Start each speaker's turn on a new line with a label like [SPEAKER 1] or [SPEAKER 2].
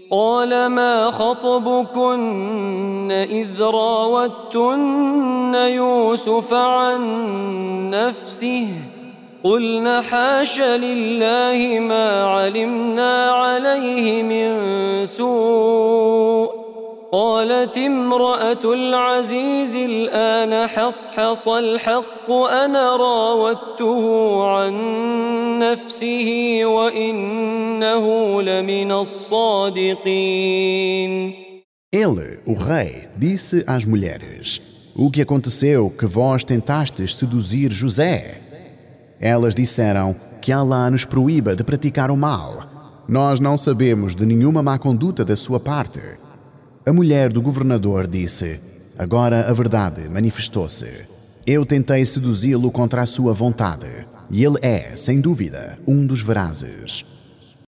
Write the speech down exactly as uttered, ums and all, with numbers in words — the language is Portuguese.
[SPEAKER 1] قال ما خطبكن إذ راوتن يوسف عن نفسه قلن حاش لله ما علمنا عليه من سوء قالت امرأة العزيز الآن حصحص الحق أنا راودته عن نفسه وإنه لمن الصادقين.
[SPEAKER 2] Ele, o rei, disse às mulheres: O que aconteceu que vós tentastes seduzir José? Elas disseram que Allah nos proíba de praticar o mal. Nós não sabemos de nenhuma má conduta da sua parte. A mulher do governador disse: Agora a verdade manifestou-se. Eu tentei seduzi-lo contra a sua vontade, e ele é, sem dúvida, um dos verazes.